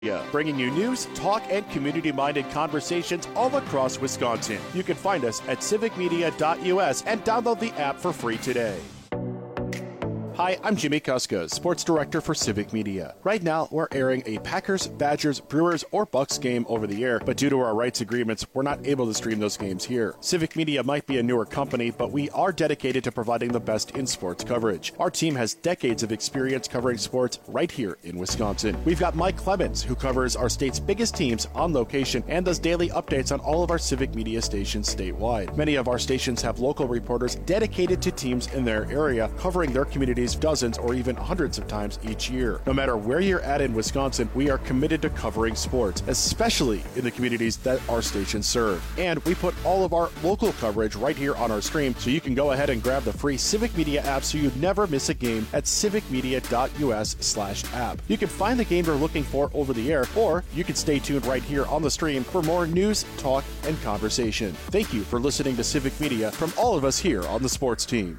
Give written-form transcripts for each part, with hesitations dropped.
Yeah, bringing you news, talk, and community-minded conversations all across Wisconsin. You can find us at civicmedia.us and download the app for free today. Hi, I'm Jimmy Kuska, Sports Director for Civic Media. Right now, we're airing a Packers, Badgers, Brewers, or Bucks game over the air, but due to our rights agreements, we're not able to stream those games here. Civic Media might be a newer company, but we are dedicated to providing the best in sports coverage. Our team has decades of experience covering sports right here in Wisconsin. We've got Mike Clemens, who covers our state's biggest teams on location and does daily updates on all of our Civic Media stations statewide. Many of our stations have local reporters dedicated to teams in their area, covering their communities dozens or even hundreds of times each year. No matter where you're at in Wisconsin, we are committed to covering sports, especially in the communities that our stations serve. And we put all of our local coverage right here on our stream, so you can go ahead and grab the free Civic Media app so you never miss a game at civicmedia.us/app. You can find the game you're looking for over the air, or you can stay tuned right here on the stream for more news, talk, and conversation. Thank you for listening to Civic Media from all of us here on the sports team.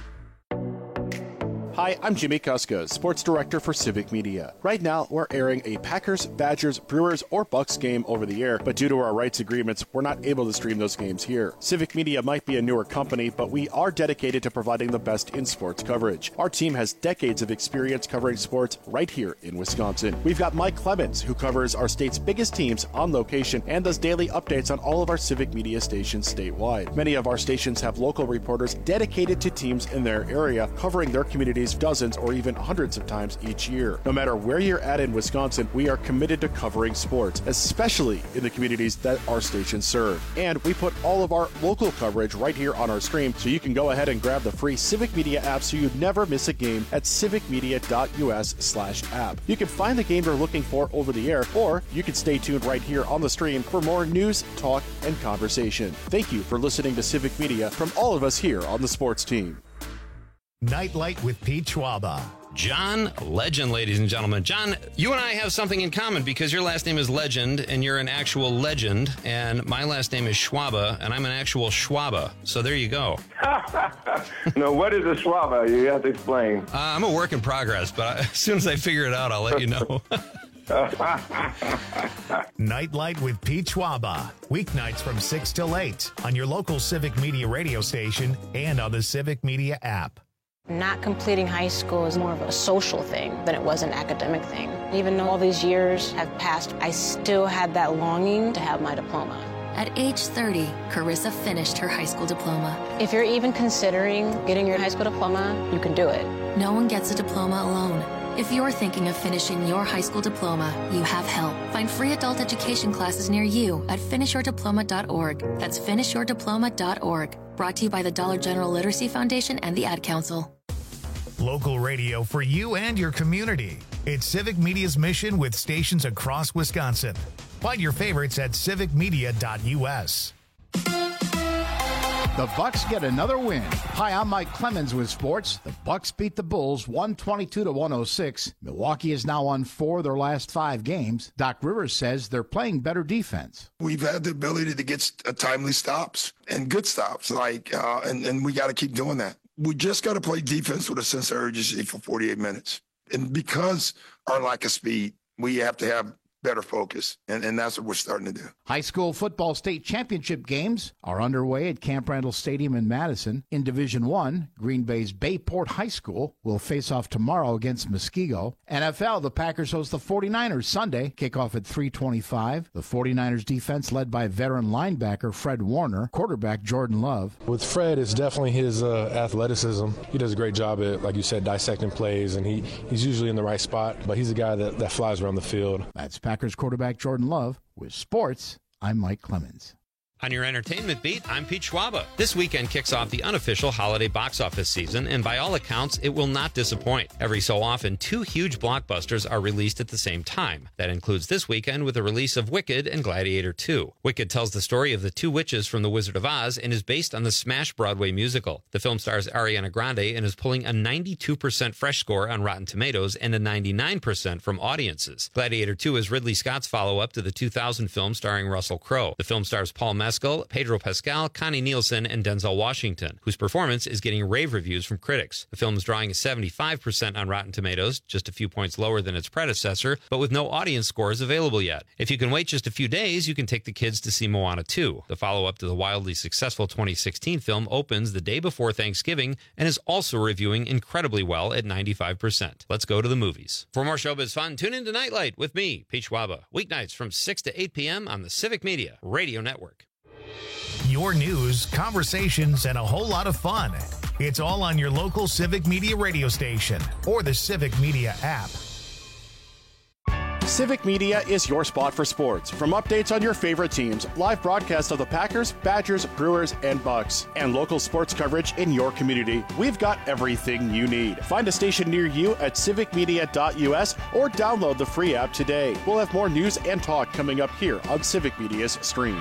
Hi, I'm Jimmy Kuska, Sports Director for Civic Media. Right now, we're airing a Packers, Badgers, Brewers, or Bucks game over the air, but due to our rights agreements, we're not able to stream those games here. Civic Media might be a newer company, but we are dedicated to providing the best in sports coverage. Our team has decades of experience covering sports right here in Wisconsin. We've got Mike Clemens, who covers our state's biggest teams on location and does daily updates on all of our Civic Media stations statewide. Many of our stations have local reporters dedicated to teams in their area, covering their communities dozens or even hundreds of times each year. No matter where you're at in Wisconsin, we are committed to covering sports, especially in the communities that our stations serve. And we put all of our local coverage right here on our stream, so you can go ahead and grab the free Civic Media app so you never miss a game at civicmedia.us/app. You can find the game you're looking for over the air, or you can stay tuned right here on the stream for more news, talk, and conversation. Thank you for listening to Civic Media from all of us here on the sports team. Nightlight with Pete Schwaba. John Legend, ladies and gentlemen. John, you and I have something in common because your last name is Legend and you're an actual legend, and my last name is Schwaba and I'm an actual Schwaba. So there you go. No, what is a Schwaba? You have to explain. I'm a work in progress, but as soon as I figure it out, I'll let you know. Nightlight with Pete Schwaba. Weeknights from 6 till 8 on your local Civic Media radio station and on the Civic Media app. Not completing high school is more of a social thing than it was an academic thing. Even though all these years have passed, I still had that longing to have my diploma. At age 30, Carissa finished her high school diploma. If you're even considering getting your high school diploma, you can do it. No one gets a diploma alone. If you're thinking of finishing your high school diploma, you have help. Find free adult education classes near you at finishyourdiploma.org. That's finishyourdiploma.org. Brought to you by the Dollar General Literacy Foundation and the Ad Council. Local radio for you and your community. It's Civic Media's mission with stations across Wisconsin. Find your favorites at civicmedia.us. The Bucks get another win. Hi, I'm Mike Clemens with sports. The Bucks beat the Bulls 122-106. Milwaukee is now on 4 of their last 5 games. Doc Rivers says they're playing better defense. We've had the ability to get timely stops and good stops, and we got to keep doing that. We just got to play defense with a sense of urgency for 48 minutes. And because our lack of speed, we have to have better focus, and that's what we're starting to do. High school football state championship games are underway at Camp Randall Stadium in Madison. In Division I, Green Bay's Bayport High School will face off tomorrow against Muskego. NFL, the Packers host the 49ers Sunday, kickoff at 3:25. The 49ers defense led by veteran linebacker Fred Warner, quarterback Jordan Love. With Fred, it's definitely his athleticism. He does a great job at, like you said, dissecting plays, and he's usually in the right spot, but he's a guy that flies around the field. That's Packers quarterback Jordan Love. With sports, I'm Mike Clemens. On your entertainment beat, I'm Pete Schwaba. This weekend kicks off the unofficial holiday box office season, and by all accounts, it will not disappoint. Every so often, 2 huge blockbusters are released at the same time. That includes this weekend with the release of Wicked and Gladiator 2. Wicked tells the story of the 2 witches from The Wizard of Oz and is based on the smash Broadway musical. The film stars Ariana Grande and is pulling a 92% fresh score on Rotten Tomatoes and a 99% from audiences. Gladiator 2 is Ridley Scott's follow-up to the 2000 film starring Russell Crowe. The film stars Paul Mescal Mescal, Pedro Pascal, Connie Nielsen, and Denzel Washington, whose performance is getting rave reviews from critics. The film is drawing a 75% on Rotten Tomatoes, just a few points lower than its predecessor, but with no audience scores available yet. If you can wait just a few days, you can take the kids to see Moana 2. The follow-up to the wildly successful 2016 film opens the day before Thanksgiving and is also reviewing incredibly well at 95%. Let's go to the movies. For more showbiz fun, tune in to Nightlight with me, Pete Schwaba, weeknights from 6 to 8 p.m. on the Civic Media Radio Network. Your news, conversations, and a whole lot of fun. It's all on your local Civic Media radio station or the Civic Media app. Civic Media is your spot for sports. From updates on your favorite teams, live broadcasts of the Packers, Badgers, Brewers, and Bucks, and local sports coverage in your community, we've got everything you need. Find a station near you at civicmedia.us or download the free app today. We'll have more news and talk coming up here on Civic Media's stream.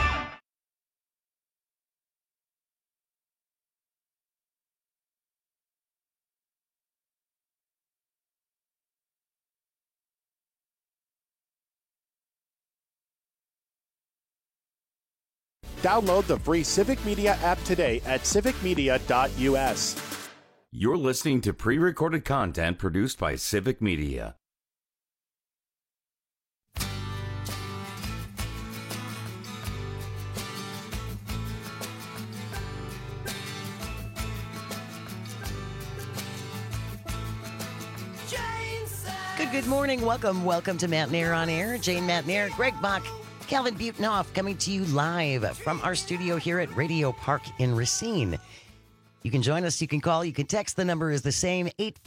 Download the free Civic Media app today at civicmedia.us. You're listening to pre-recorded content produced by Civic Media. Good morning. Welcome to Matt Nair on Air. Jane Matt Nair, Greg Bach, Calvin Buetenoff coming to you live from our studio here at Radio Park in Racine. You can join us, you can call, you can text. The number is the same,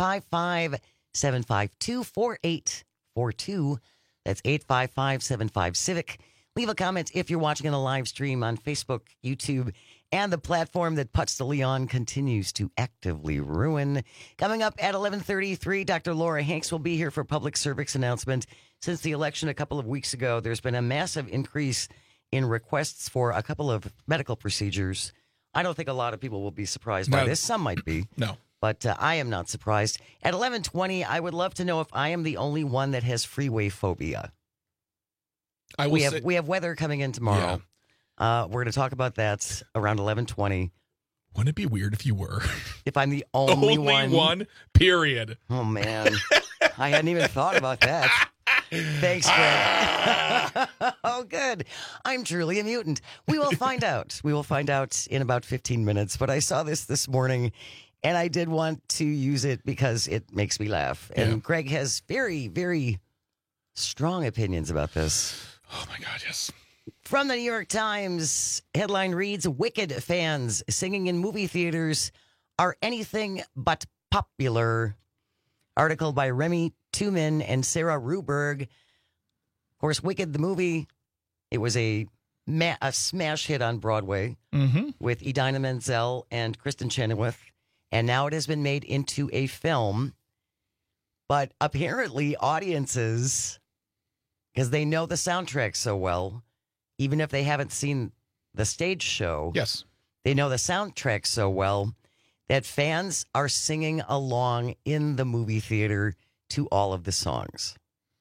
855-752-4842. That's 855-75-CIVIC. Leave a comment if you're watching on the live stream on Facebook, YouTube, and the platform that Putz de Leon continues to actively ruin. Coming up at 11:33, Dr. Laura Hanks will be here for a public service announcement. Since the election a couple of weeks ago, there's been a massive increase in requests for a couple of medical procedures. I don't think a lot of people will be surprised by this. Some might be. No. But I am not surprised. At 11:20, I would love to know if I am the only one that has freeway phobia. We have weather coming in tomorrow. Yeah. We're going to talk about that around 11:20. Wouldn't it be weird if you were? If I'm the only one? Period. Oh, man. I hadn't even thought about that. Thanks, Greg. Oh, good. I'm truly a mutant. We will find out. We will find out in about 15 minutes. But I saw this morning, and I did want to use it because it makes me laugh. And Greg has very, very strong opinions about this. Oh, my God, yes. From the New York Times, headline reads, Wicked fans singing in movie theaters are anything but popular. Article by Remy Tumin and Sarah Ruberg. Of course, Wicked, the movie, it was a smash hit on Broadway with Idina Menzel and Kristen Chenoweth. And now it has been made into a film. But apparently audiences, because they know the soundtrack so well, even if they haven't seen the stage show, they know the soundtrack so well that fans are singing along in the movie theater to all of the songs.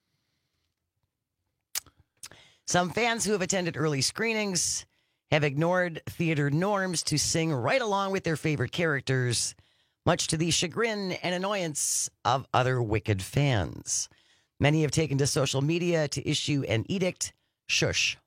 Some fans who have attended early screenings have ignored theater norms to sing right along with their favorite characters, much to the chagrin and annoyance of other Wicked fans. Many have taken to social media to issue an edict. Shush.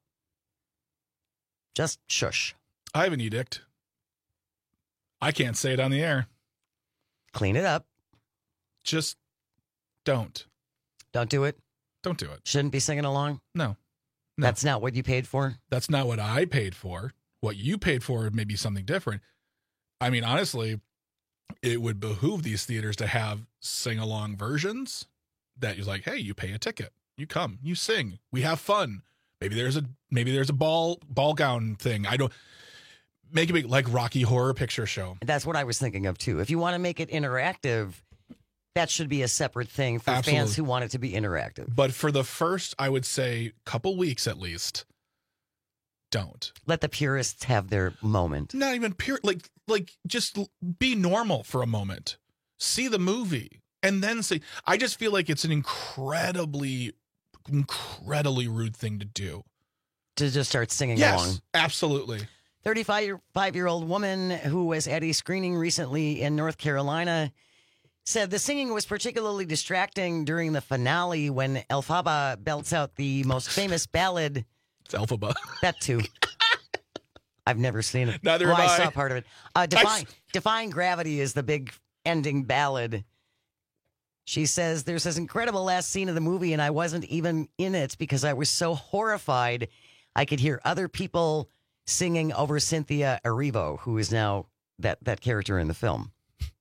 Just shush. I have an edict. I can't say it on the air. Clean it up. Just don't. Don't do it? Don't do it. Shouldn't be singing along? No. That's not what you paid for? That's not what I paid for. What you paid for may be something different. I mean, honestly, it would behoove these theaters to have sing-along versions that you're like, hey, you pay a ticket. You come. You sing. We have fun. Maybe there's a ball gown thing. I don't make it like Rocky Horror Picture Show. That's what I was thinking of too. If you want to make it interactive, that should be a separate thing for fans who want it to be interactive. But for the first, I would say, couple weeks at least, don't. Let the purists have their moment. Not even pure, like just be normal for a moment. See the movie and then say. I just feel like it's an incredibly rude thing to do. to just start singing Yes, along. absolutely. 35-year-old woman who was at a screening recently in North Carolina said the singing was particularly distracting during the finale when Elphaba belts out the most famous ballad. It's Elphaba. That too. I've never seen it. Neither well, have I I. saw part of it. Defying Gravity is the big ending ballad. She says, there's this incredible last scene of the movie, and I wasn't even in it because I was so horrified I could hear other people singing over Cynthia Erivo, who is now that character in the film.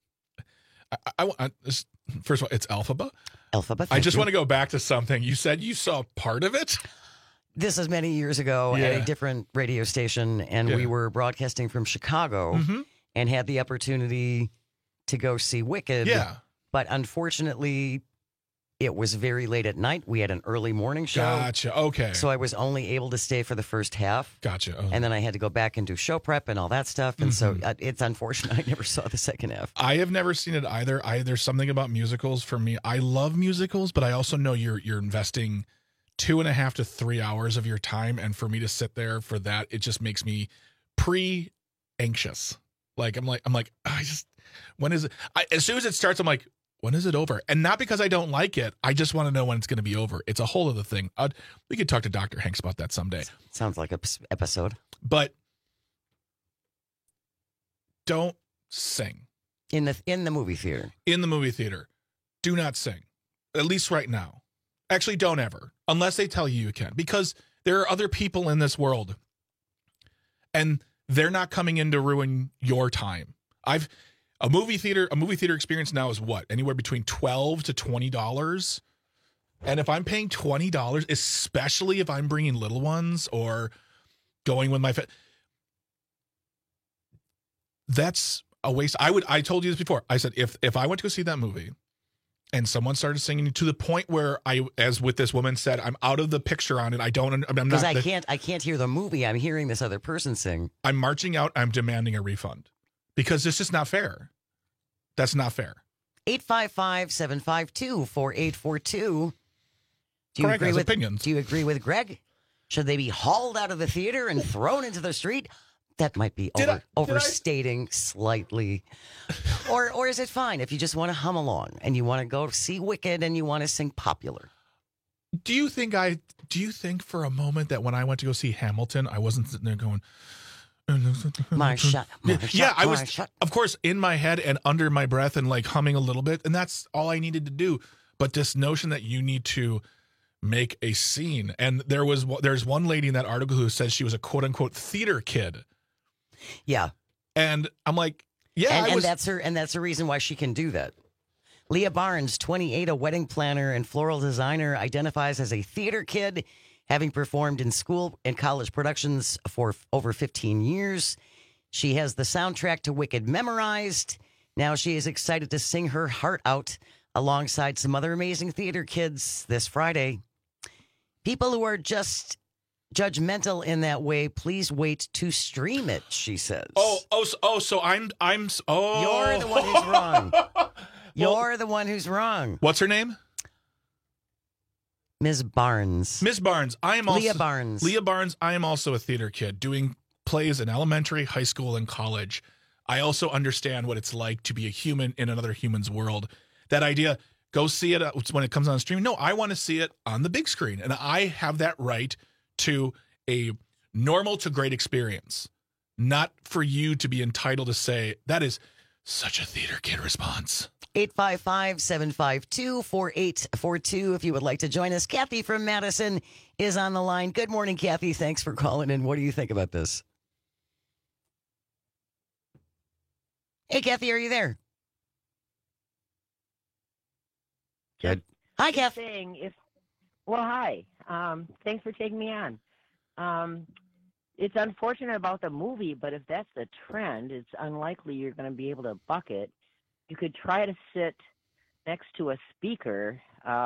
First of all, it's Elphaba. Elphaba. I just want to go back to something. You said you saw part of it? This is many years ago at a different radio station, and we were broadcasting from Chicago and had the opportunity to go see Wicked. Yeah. But unfortunately, it was very late at night. We had an early morning show. Gotcha. Okay. So I was only able to stay for the first half. Gotcha. Okay. And then I had to go back and do show prep and all that stuff. And so it's unfortunate I never saw the second half. I have never seen it either. There's something about musicals for me. I love musicals, but I also know you're investing 2.5 to 3 hours of your time. And for me to sit there for that, it just makes me anxious. I'm like, when is it? As soon as it starts, I'm like, when is it over? And not because I don't like it. I just want to know when it's going to be over. It's a whole other thing. We could talk to Dr. Hanks about that someday. Sounds like an episode. But don't sing. In the movie theater. In the movie theater. Do not sing. At least right now. Actually, don't ever. Unless they tell you can. Because there are other people in this world. And they're not coming in to ruin your time. A movie theater experience now is what? Anywhere between $12 to $20. And if I'm paying $20, especially if I'm bringing little ones or going with my that's a waste. I told you this before. I said, if I went to go see that movie and someone started singing to the point where as with this woman said, I'm out of the picture on it. I'm not. Because I can't hear the movie. I'm hearing this other person sing. I'm marching out. I'm demanding a refund. Because it's just not fair. That's not fair. 855-752-4842. Greg has opinions. Do you agree with Greg? Should they be hauled out of the theater and thrown into the street? That might be overstating slightly. Or is it fine if you just want to hum along and you want to go see Wicked and you want to sing Popular? Do you think for a moment that when I went to go see Hamilton, I wasn't sitting there going, my shot. I was, of course, in my head and under my breath and like humming a little bit, and that's all I needed to do. But this notion that you need to make a scene, and there's one lady in that article who says she was a quote unquote theater kid. Yeah, and I'm like, yeah, and that's the reason why she can do that. Leah Barnes, 28, a wedding planner and floral designer, identifies as a theater kid, having performed in school and college productions for over 15 years. She has the soundtrack to Wicked memorized. Now she is excited to sing her heart out alongside some other amazing theater kids this Friday. People who are just judgmental in that way, please wait to stream it, she says. So I'm You're the one who's wrong. You're the one who's wrong. What's her name? Ms. Barnes. Ms. Barnes. I am also Leah Barnes. Leah Barnes. I am also a theater kid doing plays in elementary, high school, and college. I also understand what it's like to be a human in another human's world. That idea, go see it when it comes on stream. No, I want to see it on the big screen. And I have that right to a normal to great experience. Not for you to be entitled to say, that is such a theater kid response. 855-752-4842 if you would like to join us. Kathy from Madison is on the line. Good morning, Kathy. Thanks for calling in. What do you think about this? Hey, Kathy, are you there? Good. Hi, Kathy. Hi. Thanks for taking me on. It's unfortunate about the movie, but if that's the trend, it's unlikely you're going to be able to buck it. You could try to sit next to a speaker,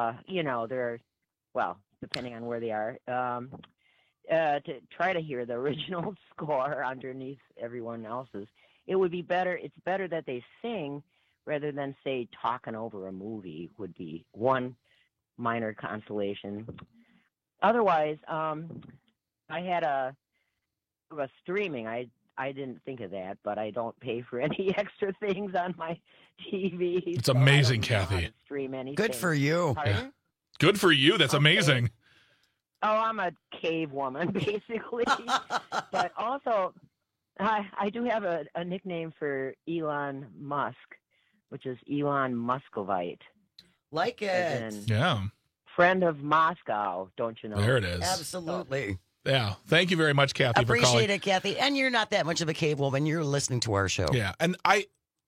depending on where they are, to try to hear the original score underneath everyone else's. It would be better. It's better that they sing rather than, say, talking over a movie would be one minor consolation. Otherwise, I had a streaming. I didn't think of that, but I don't pay for any extra things on my TV. It's amazing, Kathy. Stream anything. Good for you. Yeah. Good for you. That's amazing. Oh, I'm a cave woman, basically. But also, I do have a nickname for Elon Musk, which is Elon Muscovite. Like it. Yeah. Friend of Moscow, don't you know? There it is. Absolutely. Yeah. Thank you very much, Kathy, for calling. Appreciate it, Kathy. And you're not that much of a cave woman. You're listening to our show. Yeah. And I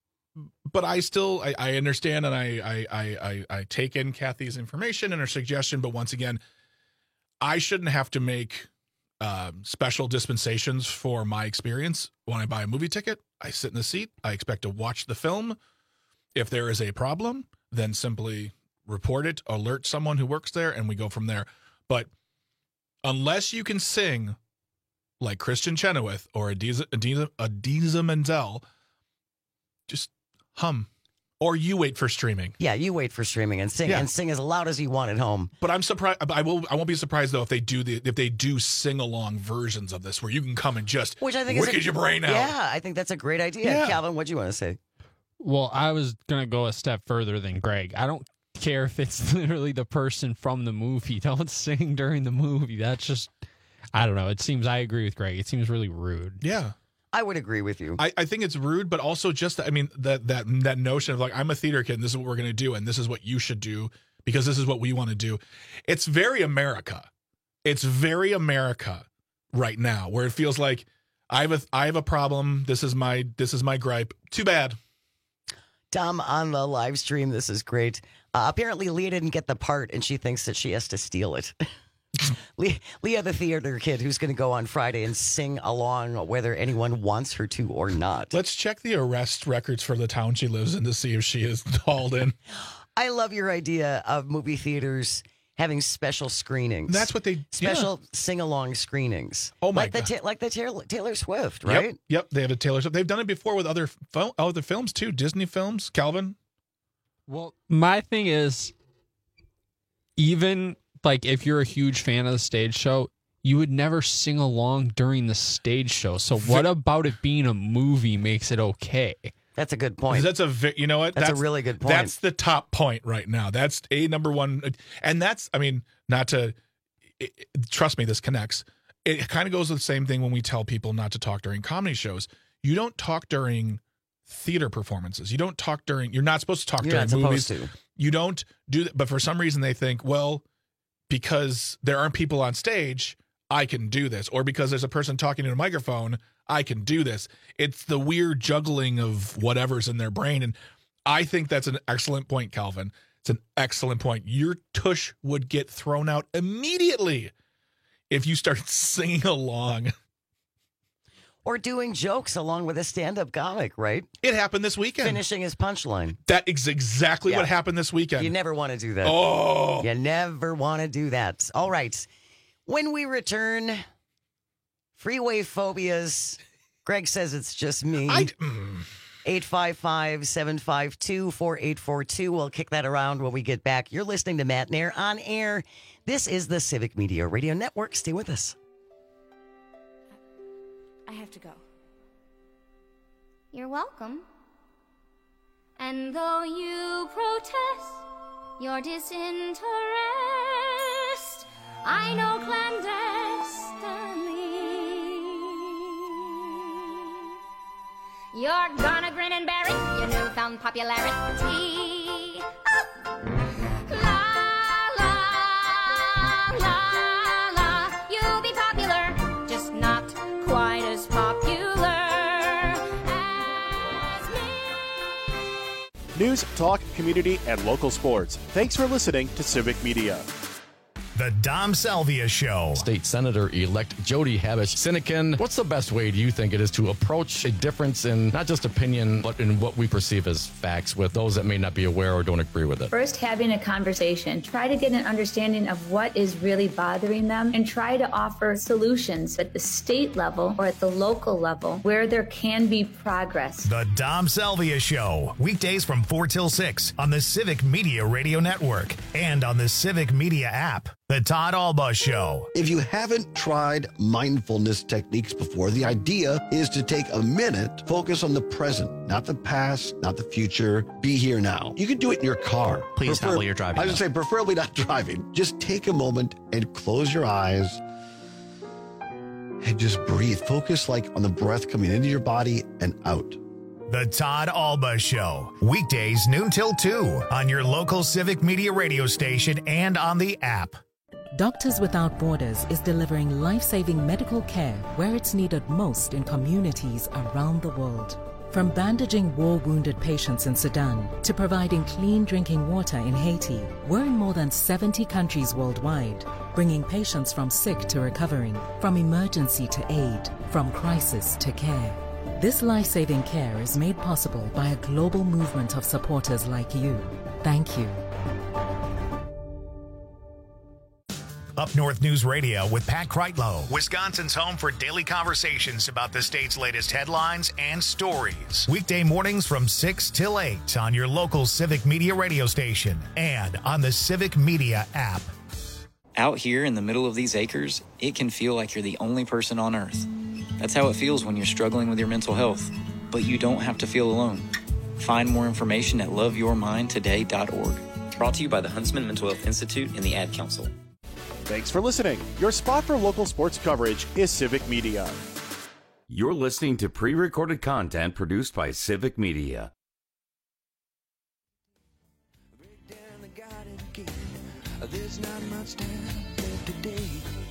understand, and I take in Kathy's information and her suggestion, but once again, I shouldn't have to make special dispensations for my experience. When I buy a movie ticket, I sit in the seat. I expect to watch the film. If there is a problem, then simply report it, alert someone who works there, and we go from there. But unless you can sing like Christian Chenoweth or Adisa Menzel, just hum. Or you wait for streaming. Yeah, you wait for streaming and sing and sing as loud as you want at home. But I'm surprised. I won't be surprised though if they do sing along versions of this where you can come and just wicked your brain out. Yeah, I think that's a great idea. Yeah. Calvin, what do you want to say? Well, I was gonna go a step further than Greg. I don't care if it's literally the person from the movie. Don't sing during the movie. That's just, I don't know. I agree with Greg. It seems really rude. Yeah. I would agree with you. I think it's rude, but also just, that notion of like, I'm a theater kid and this is what we're going to do and this is what you should do because this is what we want to do. It's very America. It's very America right now where it feels like I have a problem. This is my gripe. Too bad. Tom, on the live stream, this is great. Apparently, Leah didn't get the part and she thinks that she has to steal it. Leah, the theater kid who's going to go on Friday and sing along whether anyone wants her to or not. Let's check the arrest records for the town she lives in to see if she is hauled in. I love your idea of movie theaters having special screenings. That's what special sing-along screenings. Oh my God. Like the Taylor Swift, right? Yep. They have a Taylor Swift. They've done it before with other films too, Disney films. Calvin? Well, my thing is, even like if you're a huge fan of the stage show, you would never sing along during the stage show. So what about it being a movie makes it okay? That's a good point. That's you know what? That's a really good point. That's the top point right now. That's a number one. And that's, trust me, this connects. It kind of goes with the same thing when we tell people not to talk during comedy shows. You don't talk during theater performances. You don't talk you're not supposed to talk during movies. You don't do that. But for some reason they think, well, because there aren't people on stage, I can do this. Or because there's a person talking in a microphone, I can do this. It's the weird juggling of whatever's in their brain. And I think that's an excellent point, Calvin. It's an excellent point. Your tush would get thrown out immediately if you started singing along. Or doing jokes along with a stand-up comic, right? It happened this weekend. Finishing his punchline. That is exactly what happened this weekend. You never want to do that. Oh. You never want to do that. All right. When we return, freeway phobias. Greg says it's just me. 855-752-4842. We'll kick that around when we get back. You're listening to Matt Nair on air. This is the Civic Media Radio Network. Stay with us. I have to go. You're welcome. And though you protest your disinterest, I know clandestinely you're gonna grin and bear it, your newfound popularity. You'll be popular, just not quite as popular as me. News, talk, community, and local sports. Thanks for listening to Civic Media. The Dom Salvia Show. State Senator-elect Jody Habush-Sinekin, what's the best way do you think it is to approach a difference in not just opinion, but in what we perceive as facts with those that may not be aware or don't agree with it? First, having a conversation. Try to get an understanding of what is really bothering them and try to offer solutions at the state level or at the local level where there can be progress. The Dom Salvia Show. Weekdays from 4 till 6 on the Civic Media Radio Network and on the Civic Media app. The Todd Alba Show. If you haven't tried mindfulness techniques before, the idea is to take a minute, focus on the present, not the past, not the future. Be here now. You can do it in your car. Please not while you're driving. I would say preferably not driving. Just take a moment and close your eyes and just breathe. Focus like on the breath coming into your body and out. The Todd Alba Show. Weekdays noon till 2 on your local Civic Media radio station and on the app. Doctors Without Borders is delivering life-saving medical care where it's needed most in communities around the world. From bandaging war-wounded patients in Sudan to providing clean drinking water in Haiti, we're in more than 70 countries worldwide, bringing patients from sick to recovering, from emergency to aid, from crisis to care. This life-saving care is made possible by a global movement of supporters like you. Thank you. Up North News Radio with Pat Kreitlow, Wisconsin's home for daily conversations about the state's latest headlines and stories. Weekday mornings from 6 till 8 on your local Civic Media radio station and on the Civic Media app. Out here in the middle of these acres, it can feel like you're the only person on Earth. That's how it feels when you're struggling with your mental health. But you don't have to feel alone. Find more information at loveyourmindtoday.org. Brought to you by the Huntsman Mental Health Institute and the Ad Council. Thanks for listening. Your spot for local sports coverage is Civic Media. You're listening to pre-recorded content produced by Civic Media. There's not much time left today.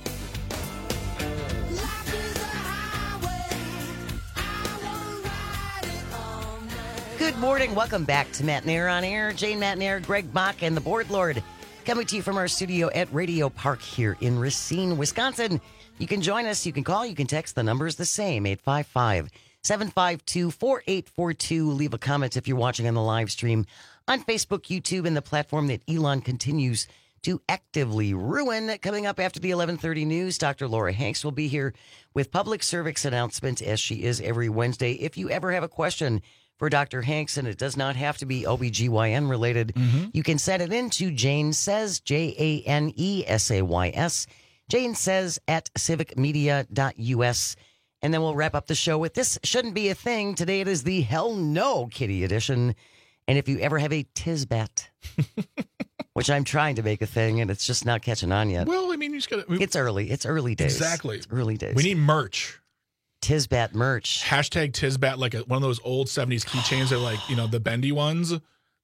Good morning. Welcome back to Matt Nair on Air. Jane Matt Nair, Greg Bach, and the Board Lord coming to you from our studio at Radio Park here in Racine, Wisconsin. You can join us. You can call. You can text. The number is the same, 855-752-4842. Leave a comment if you're watching on the live stream on Facebook, YouTube, and the platform that Elon continues to actively ruin. Coming up after the 11:30 news, Dr. Laura Hanks will be here with public service announcements as she is every Wednesday. If you ever have a question for Dr. Hanks, and it does not have to be OBGYN related, you can send it in to Jane Says, JANESAYS, Jane Says at civicmedia.us. And then we'll wrap up the show with This Shouldn't Be a Thing. Today it is the Hell No Kitty edition. And if you ever have a Tisbat, which I'm trying to make a thing, and it's just not catching on yet. Well, I mean, you just got to... It's early. It's early days. Exactly. It's early days. We need merch. Tisbat merch. Hashtag Tisbat, like one of those old 70s keychains that are like, you know, the bendy ones.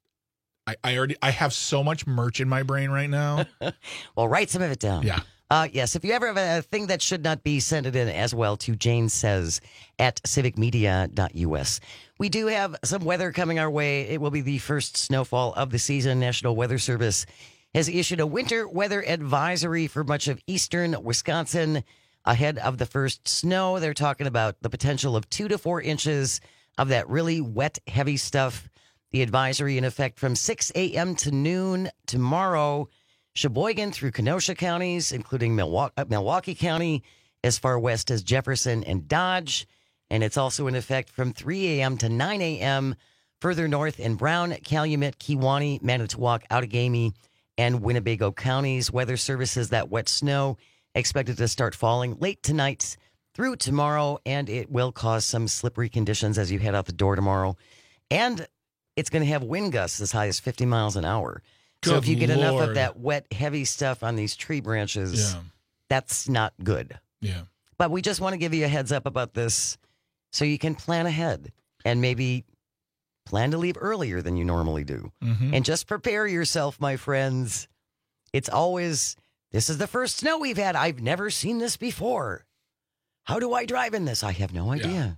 I have so much merch in my brain right now. Well, write some of it down. Yeah. Yes, if you ever have a thing that should not be, send it in as well to Jane Says at civicmedia.us. We do have some weather coming our way. It will be the first snowfall of the season. National Weather Service has issued a winter weather advisory for much of eastern Wisconsin ahead of the first snow. They're talking about the potential of 2 to 4 inches of that really wet, heavy stuff. The advisory in effect from 6 a.m. to noon tomorrow. Sheboygan through Kenosha counties, including Milwaukee County, as far west as Jefferson and Dodge. And it's also in effect from 3 a.m. to 9 a.m. further north in Brown, Calumet, Kewaunee, Manitowoc, Outagamie, and Winnebago counties. Weather services that wet snow expected to start falling late tonight through tomorrow, and it will cause some slippery conditions as you head out the door tomorrow. And it's going to have wind gusts as high as 50 miles an hour. So if you get enough of that wet, heavy stuff on these tree branches, that's not good. Yeah. But we just want to give you a heads up about this so you can plan ahead and maybe plan to leave earlier than you normally do. And just prepare yourself, my friends. It's always, this is the first snow we've had. I've never seen this before. How do I drive in this? I have no idea. Yeah.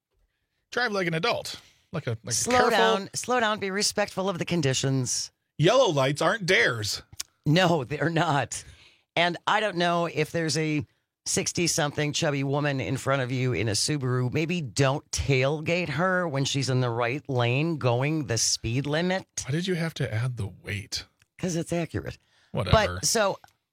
Drive like an adult. Slow down, be respectful of the conditions. Yellow lights aren't dares. No, they're not. And I don't know if there's a 60-something chubby woman in front of you in a Subaru. Maybe don't tailgate her when she's in the right lane going the speed limit. Why did you have to add the weight? Because it's accurate. Whatever. But so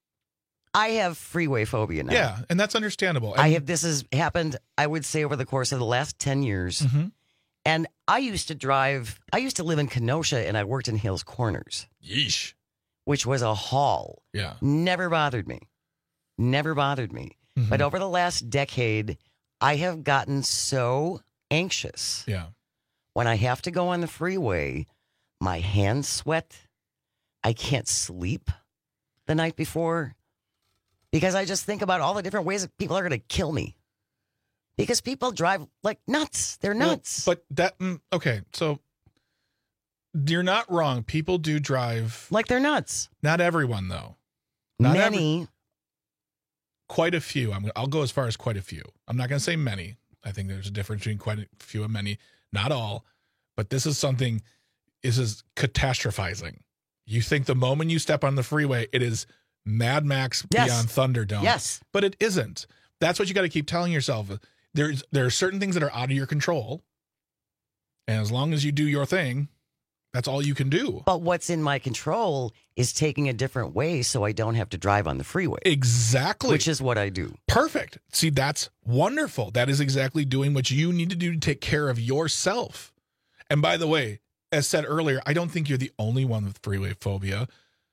I have freeway phobia now. Yeah, and that's understandable. This has happened, I would say, over the course of the last 10 years. And I used to live in Kenosha, and I worked in Hales Corners. Yeesh. which was a haul. Yeah. Never bothered me. Never bothered me. Mm-hmm. But over the last decade, I have gotten so anxious. Yeah. When I have to go on the freeway, my hands sweat. I can't sleep the night before because I just think about all the different ways that people are going to kill me. Because people drive like nuts. They're nuts. Well, but that, okay, so you're not wrong. People do drive. Like they're nuts. Not everyone, though. Many. Quite a few. I'll go as far as quite a few. I'm not going to say many. I think there's a difference between quite a few and many. Not all. But this is something, this is catastrophizing. You think the moment you step on the freeway, it is Mad Max beyond Thunderdome. Yes. But it isn't. That's what you got to keep telling yourself. There are certain things that are out of your control. And as long as you do your thing, that's all you can do. But what's in my control is taking a different way so I don't have to drive on the freeway. Exactly. Which is what I do. Perfect. See, that's wonderful. That is exactly doing what you need to do to take care of yourself. And by the way, as said earlier, I don't think you're the only one with freeway phobia.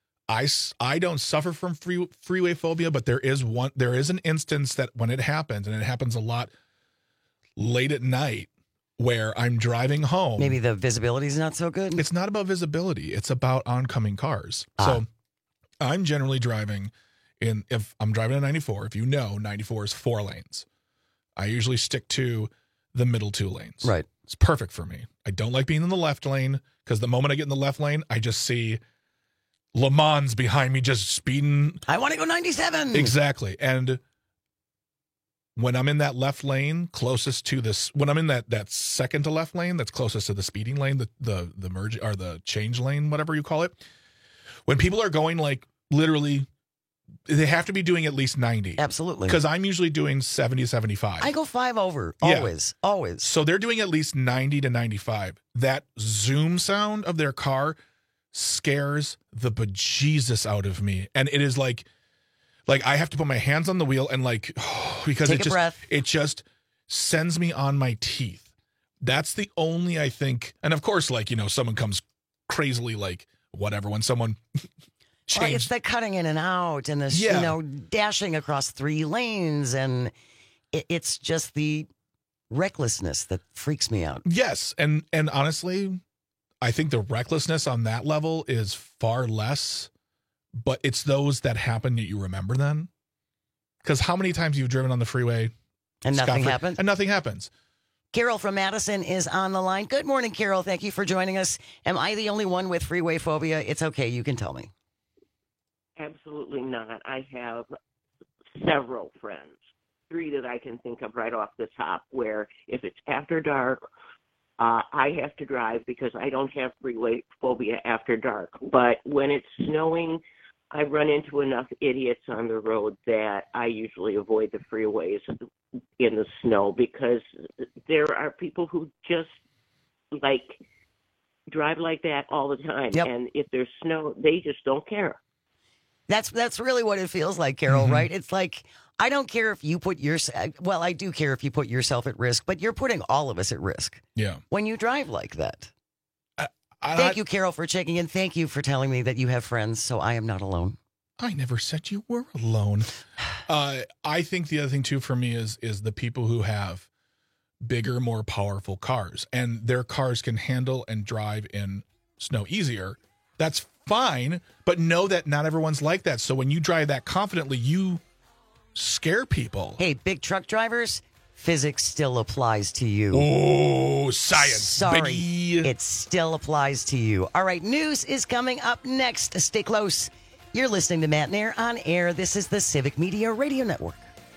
I don't suffer from freeway phobia, but there is an instance that when it happens, and it happens a lot late at night, where I'm driving home. Maybe the visibility is not so good? It's not about visibility. It's about oncoming cars. So I'm generally driving if I'm driving a 94, if you know, 94 is 4 lanes. I usually stick to the middle 2 lanes. Right. It's perfect for me. I don't like being in the left lane because the moment I get in the left lane, I just see Le Mans behind me just speeding. I want to go 97. Exactly. And when I'm in that left lane closest to this, when I'm in that second to left lane that's closest to the speeding lane, the merge or the change lane, whatever you call it, when people are going like literally, they have to be doing at least 90. Absolutely. Because I'm usually doing 70 to 75. I go 5 over. Always. Yeah. Always. So they're doing at least 90 to 95. That zoom sound of their car scares the bejesus out of me. And it is like I have to put my hands on the wheel and because it just sends me on my teeth. That's the only, I think, and of course, someone comes crazily whatever, when someone well, it's the cutting in and out and the, dashing across 3 lanes. And it's just the recklessness that freaks me out. Yes. And honestly, I think the recklessness on that level is far less, but it's those that happen that you remember then. Because how many times you've driven on the freeway and nothing happened? And nothing happens. Carol from Madison is on the line. Good morning, Carol. Thank you for joining us. Am I the only one with freeway phobia? It's okay. You can tell me. Absolutely not. I have several friends, 3 that I can think of right off the top, where if it's after dark, I have to drive because I don't have freeway phobia after dark. But when it's snowing, I run into enough idiots on the road that I usually avoid the freeways in the snow because there are people who just drive like that all the time. Yep. And if there's snow, they just don't care. That's really what it feels like, Carol, right? It's like, I don't care if you put I do care if you put yourself at risk, but you're putting all of us at risk. Yeah. When you drive like that. Thank you, Carol, for checking in. Thank you for telling me that you have friends, so I am not alone. I never said you were alone. I think the other thing, too, for me is the people who have bigger, more powerful cars, and their cars can handle and drive in snow easier. That's fine, but know that not everyone's like that. So when you drive that confidently, you scare people. Hey, big truck drivers, physics still applies to you. Oh, science. Sorry, it still applies to you. All right, news is coming up next. Stay close. You're listening to Matt Nair on air. This is the Civic Media Radio Network.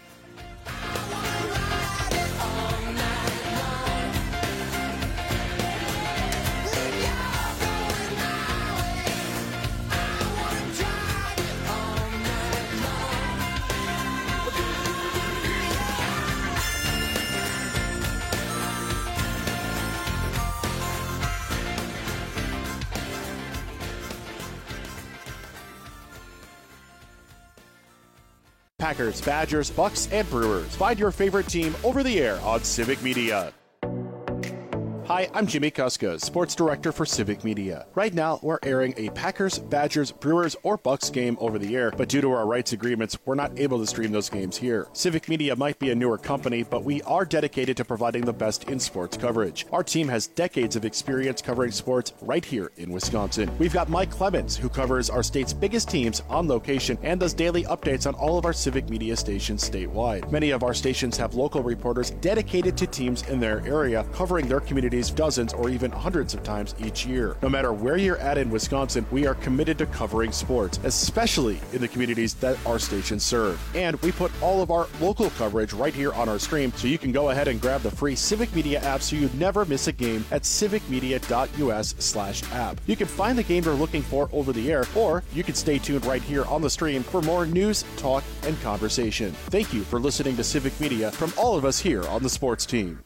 Packers, Badgers, Bucks, and Brewers. Find your favorite team over the air on Civic Media. Hi, I'm Jimmy Kuska, Sports Director for Civic Media. Right now, we're airing a Packers, Badgers, Brewers, or Bucks game over the air, but due to our rights agreements, we're not able to stream those games here. Civic Media might be a newer company, but we are dedicated to providing the best in sports coverage. Our team has decades of experience covering sports right here in Wisconsin. We've got Mike Clemens, who covers our state's biggest teams on location and does daily updates on all of our Civic Media stations statewide. Many of our stations have local reporters dedicated to teams in their area, covering their communities dozens or even hundreds of times each year. No matter where you're at in Wisconsin, we are committed to covering sports, especially in the communities that our stations serve. And we put all of our local coverage right here on our stream, so you can go ahead and grab the free Civic Media app so you never miss a game at civicmedia.us/app. You can find the game you're looking for over the air, or you can stay tuned right here on the stream for more news, talk, and conversation. Thank you for listening to Civic Media from all of us here on the sports team.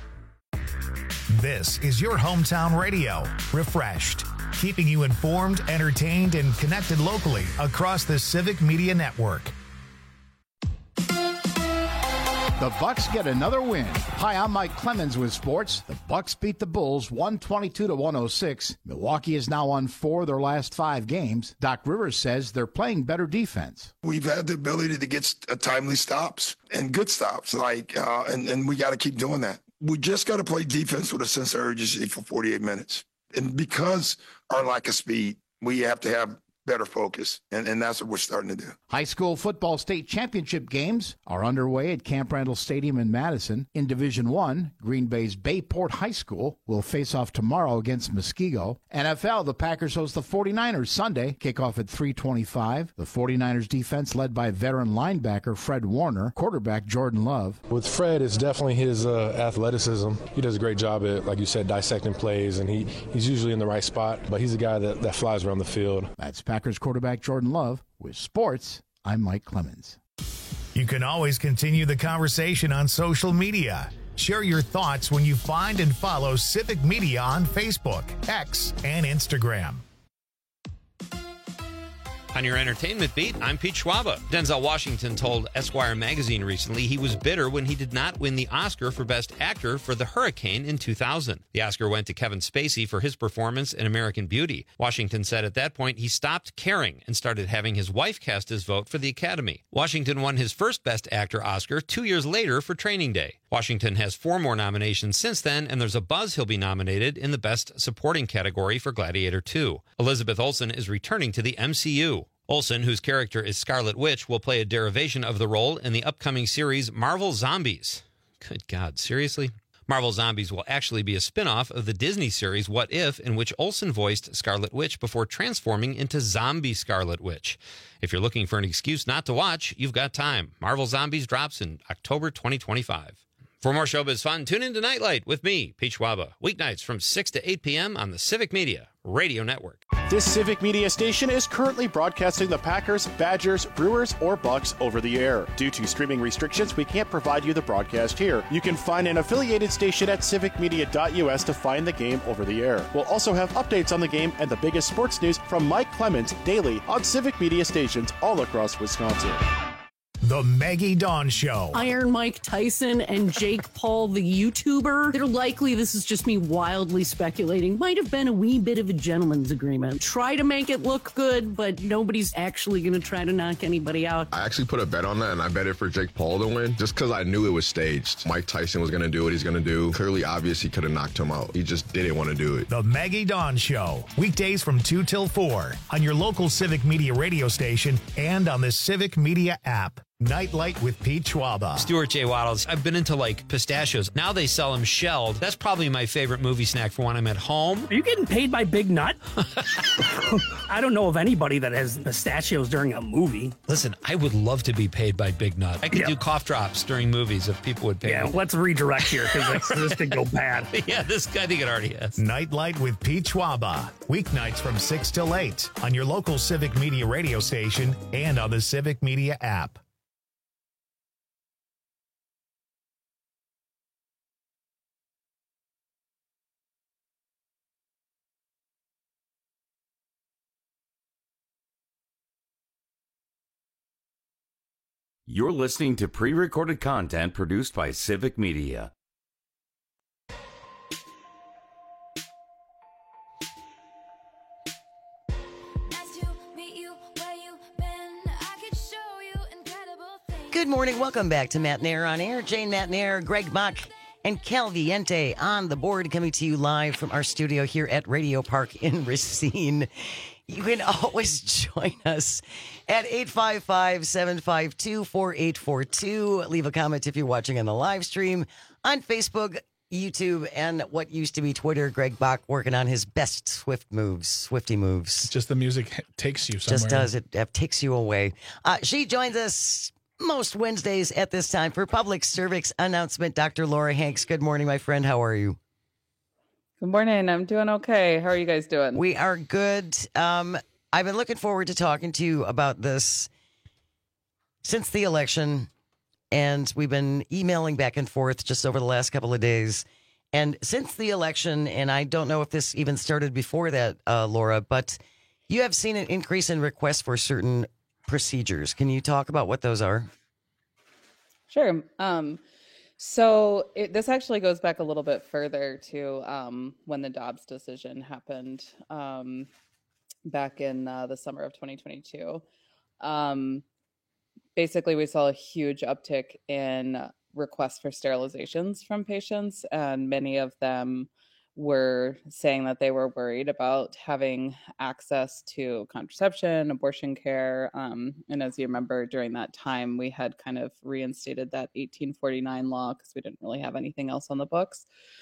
This is your hometown radio, Refreshed, keeping you informed, entertained, and connected locally across the Civic Media Network. The Bucks get another win. Hi, I'm Mike Clemens with sports. The Bucks beat the Bulls 122-106. Milwaukee is now on 4 of their last 5 games. Doc Rivers says they're playing better defense. We've had the ability to get timely stops and good stops, and we got to keep doing that. We just got to play defense with a sense of urgency for 48 minutes. And because our lack of speed, we have to have better focus, and that's what we're starting to do. High school football state championship games are underway at Camp Randall Stadium in Madison. In Division I, Green Bay's Bayport High School will face off tomorrow against Muskego. NFL, the Packers host the 49ers Sunday, kickoff at 3:25. The 49ers defense led by veteran linebacker Fred Warner, quarterback Jordan Love. With Fred, it's definitely his athleticism. He does a great job at, like you said, dissecting plays, and he's usually in the right spot, but he's a guy that flies around the field. That's Packers quarterback Jordan Love. With sports, I'm Mike Clemens. You can always continue the conversation on social media. Share your thoughts when you find and follow Civic Media on Facebook, X, and Instagram. On your entertainment beat, I'm Pete Schwaba. Denzel Washington told Esquire magazine recently he was bitter when he did not win the Oscar for Best Actor for The Hurricane in 2000. The Oscar went to Kevin Spacey for his performance in American Beauty. Washington said at that point he stopped caring and started having his wife cast his vote for the Academy. Washington won his first Best Actor Oscar 2 years later for Training Day. Washington has 4 more nominations since then, and there's a buzz he'll be nominated in the Best Supporting category for Gladiator 2. Elizabeth Olsen is returning to the MCU. Olsen, whose character is Scarlet Witch, will play a derivation of the role in the upcoming series Marvel Zombies. Good God, seriously? Marvel Zombies will actually be a spin-off of the Disney series What If, in which Olsen voiced Scarlet Witch before transforming into Zombie Scarlet Witch. If you're looking for an excuse not to watch, you've got time. Marvel Zombies drops in October 2025. For more showbiz fun, tune in to Nightlight with me, Pete Schwaba, weeknights from 6 to 8 p.m. on the Civic Media Radio Network. This Civic Media station is currently broadcasting the Packers, Badgers, Brewers, or Bucks over the air. Due to streaming restrictions, we can't provide you the broadcast here. You can find an affiliated station at civicmedia.us to find the game over the air. We'll also have updates on the game and the biggest sports news from Mike Clemens daily on Civic Media stations all across Wisconsin. The Maggie Dawn Show. Iron Mike Tyson and Jake Paul, the YouTuber. They're likely, this is just me wildly speculating, might have been a wee bit of a gentleman's agreement. Try to make it look good, but nobody's actually going to try to knock anybody out. I actually put a bet on that, and I bet it for Jake Paul to win, just because I knew it was staged. Mike Tyson was going to do what he's going to do. Clearly obvious he could have knocked him out. He just didn't want to do it. The Maggie Dawn Show. Weekdays from 2 till 4 on your local Civic Media radio station and on the Civic Media app. Nightlight with Pete Schwaba. Stuart J. Waddles. I've been into pistachios. Now they sell them shelled. That's probably my favorite movie snack for when I'm at home. Are you getting paid by Big Nut? I don't know of anybody that has pistachios during a movie. Listen, I would love to be paid by Big Nut. I could do cough drops during movies if people would pay me. Yeah, let's redirect here because this could go bad. Yeah, I think it already has. Nightlight with Pete Schwaba. Weeknights from 6 till 8 on your local Civic Media radio station and on the Civic Media app. You're listening to pre-recorded content produced by Civic Media. morning. Welcome back to Matt Nair on Air. Jane Matt Nair, Greg Buck, and Cal Viente on the board, coming to you live from our studio here at Radio Park in Racine. You can always join us at 855-752-4842. Leave a comment if you're watching on the live stream on Facebook, YouTube, and what used to be Twitter. Greg Bach working on his best Swifty moves. Just the music takes you somewhere. Just does. It takes you away. She joins us most Wednesdays at this time for public service announcement. Dr. Laura Hanks, good morning, my friend. How are you? Good morning. I'm doing okay. How are you guys doing? We are good. I've been looking forward to talking to you about this since the election, and we've been emailing back and forth just over the last couple of days. And since the election, and I don't know if this even started before that, Laura, but you have seen an increase in requests for certain procedures. Can you talk about what those are? Sure. So this actually goes back a little bit further to when the Dobbs decision happened back in the summer of 2022. Basically, we saw a huge uptick in requests for sterilizations from patients, and many of them were saying that they were worried about having access to contraception, abortion care. And as you remember, during that time, we had kind of reinstated that 1849 law because we didn't really have anything else on the books.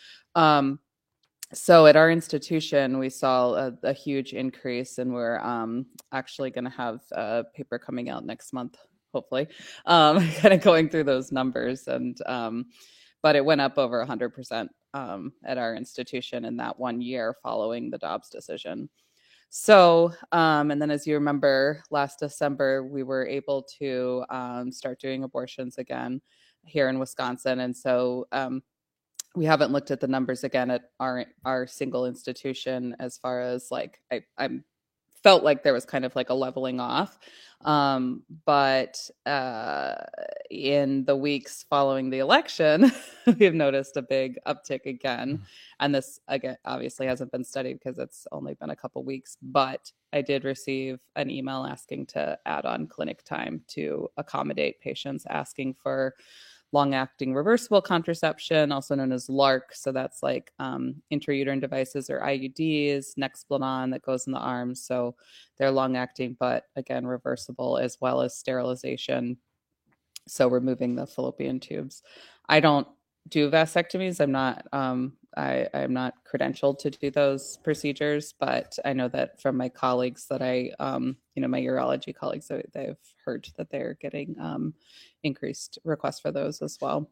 So at our institution, we saw a huge increase, and we're actually going to have a paper coming out next month, hopefully, kind of going through those numbers. And but it went up over 100% at our institution in that 1 year following the Dobbs decision. So, and then as you remember, last December, we were able to start doing abortions again here in Wisconsin. And so we haven't looked at the numbers again at our single institution as far as like, I felt like there was kind of like a leveling off. But in the weeks following the election, we've noticed a big uptick again. And this, again, obviously hasn't been studied because it's only been a couple weeks, but I did receive an email asking to add on clinic time to accommodate patients asking for long-acting reversible contraception, also known as LARC. So that's like intrauterine devices or IUDs, Nexplanon that goes in the arms. So they're long-acting, but again, reversible, as well as sterilization. So removing the fallopian tubes. I don't do vasectomies. I'm not credentialed to do those procedures, but I know that from my colleagues that my urology colleagues, they've heard that they're getting increased requests for those as well.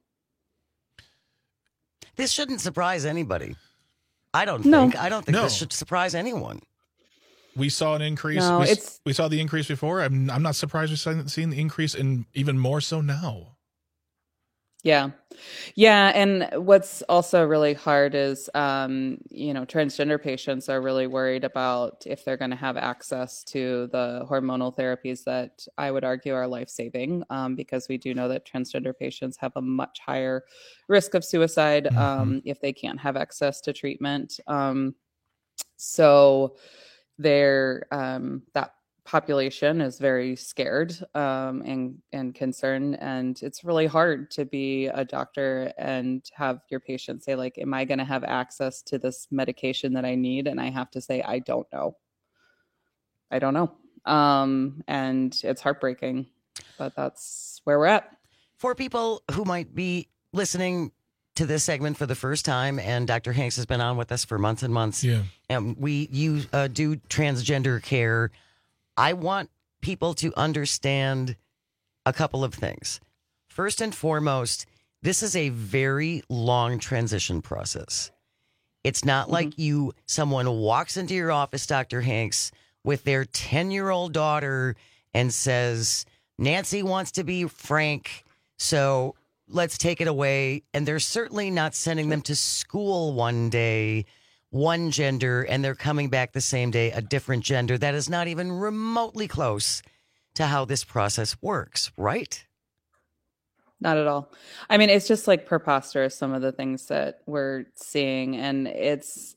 This shouldn't surprise anybody. I don't think this should surprise anyone. We saw an increase. No, we saw the increase before. I'm not surprised we've seen the increase, and even more so now. Yeah. And what's also really hard is, transgender patients are really worried about if they're going to have access to the hormonal therapies that I would argue are life-saving, because we do know that transgender patients have a much higher risk of suicide if they can't have access to treatment. So that population is very scared and concerned, and it's really hard to be a doctor and have your patient say, like, am I going to have access to this medication that I need? And I have to say, I don't know. And it's heartbreaking, but that's where we're at. For people who might be listening to this segment for the first time, and Dr. Hanks has been on with us for months and months, and you do transgender care. I want people to understand a couple of things. First and foremost, this is a very long transition process. It's not like someone walks into your office, Dr. Hanks, with their 10-year-old daughter and says, Nancy wants to be Frank, so let's take it away. And they're certainly not sending them to school one day, one gender, and they're coming back the same day, a different gender. That is not even remotely close to how this process works, right? Not at all. I mean, it's just like preposterous, some of the things that we're seeing, and it's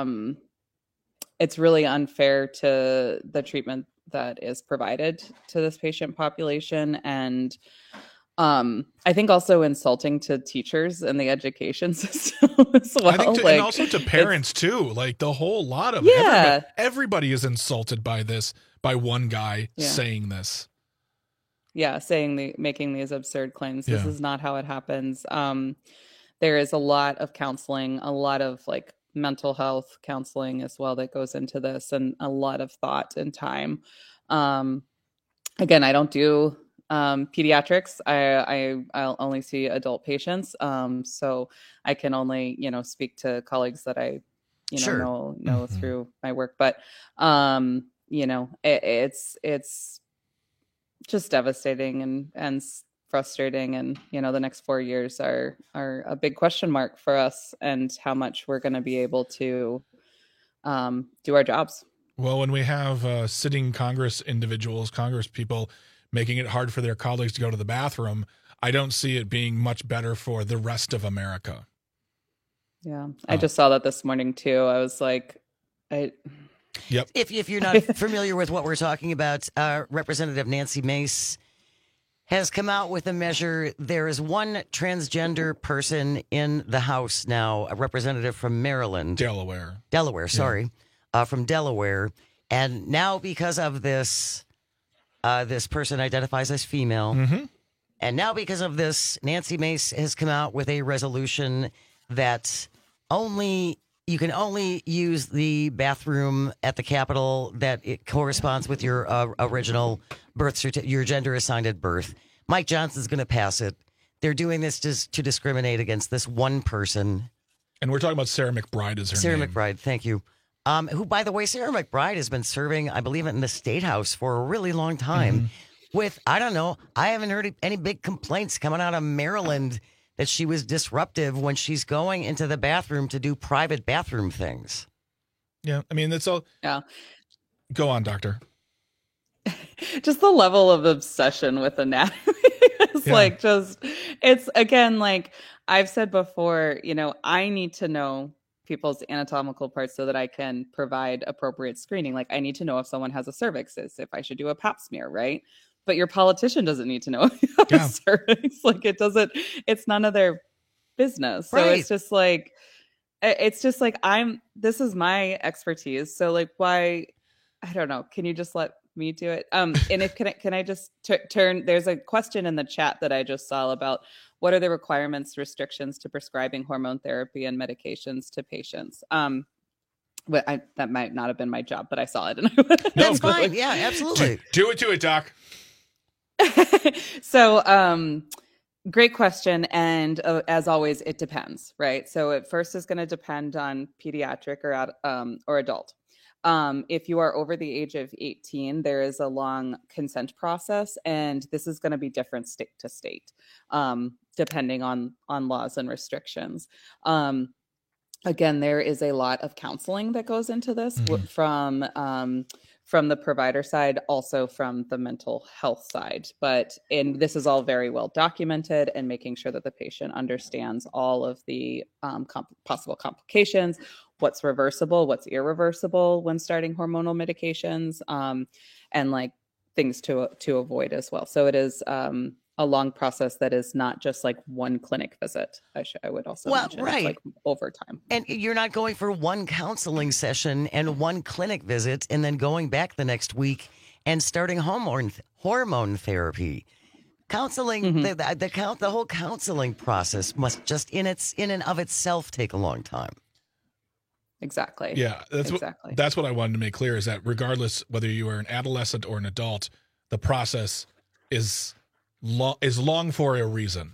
really unfair to the treatment that is provided to this patient population. And I think also insulting to teachers and the education system as well. I think and also to parents too. Like the whole lot of everybody is insulted by this, by one guy saying this. Yeah, making these absurd claims. This is not how it happens. There is a lot of counseling, a lot of like mental health counseling as well that goes into this, and a lot of thought and time. Again, I don't do pediatrics. I'll only see adult patients. So I can only, speak to colleagues that I, know through my work. But, it's just devastating and frustrating. And, the next 4 years are a big question mark for us, and how much we're going to be able to do our jobs. Well, when we have sitting Congress people making it hard for their colleagues to go to the bathroom, I don't see it being much better for the rest of America. Yeah, I just saw that this morning too. I was like, Yep. If you're not familiar with what we're talking about, Representative Nancy Mace has come out with a measure. There is one transgender person in the House now, a representative from Maryland. Delaware, sorry. From Delaware. And now because of this, this person identifies as female. Mm-hmm. And now because of this, Nancy Mace has come out with a resolution that you can only use the bathroom at the Capitol that it corresponds with your original birth certificate, your gender assigned at birth. Mike Johnson's going to pass it. They're doing this to discriminate against this one person. And we're talking about Sarah McBride is her name. Sarah McBride, thank you. Who, by the way, Sarah McBride has been serving, I believe, in the State House for a really long time. With, I don't know, I haven't heard any big complaints coming out of Maryland that she was disruptive when she's going into the bathroom to do private bathroom things. Yeah, I mean, that's all. Yeah. Go on, doctor. Just the level of obsession with anatomy. It's again, like I've said before, I need to know people's anatomical parts so that I can provide appropriate screening. Like I need to know if someone has a cervix, if I should do a pap smear, right? But your politician doesn't need to know if you have a cervix. Like it's none of their business. So right. it's just like this is my expertise. So like why, I don't know. Can you just let me do it? And can I just turn, there's a question in the chat that I just saw about what are the requirements, restrictions to prescribing hormone therapy and medications to patients? But that might not have been my job, but I saw it. And that's fine. Yeah, absolutely. Do it to it, Doc. So, great question. And as always, it depends, right? So it first is going to depend on pediatric or adult. If you are over the age of 18, there is a long consent process, and this is going to be different state to state, depending on laws and restrictions. Again, there is a lot of counseling that goes into this from the provider side, also from the mental health side. And this is all very well documented, and making sure that the patient understands all of the possible complications, what's reversible, what's irreversible when starting hormonal medications, and like things to avoid as well. So it is a long process that is not just like one clinic visit. I would also mention right. It's like over time. And you're not going for one counseling session and one clinic visit and then going back the next week and starting hormone therapy. Counseling, the whole counseling process must just in and of itself take a long time. Exactly. Yeah, that's what I wanted to make clear, is that regardless whether you are an adolescent or an adult, the process is long for a reason.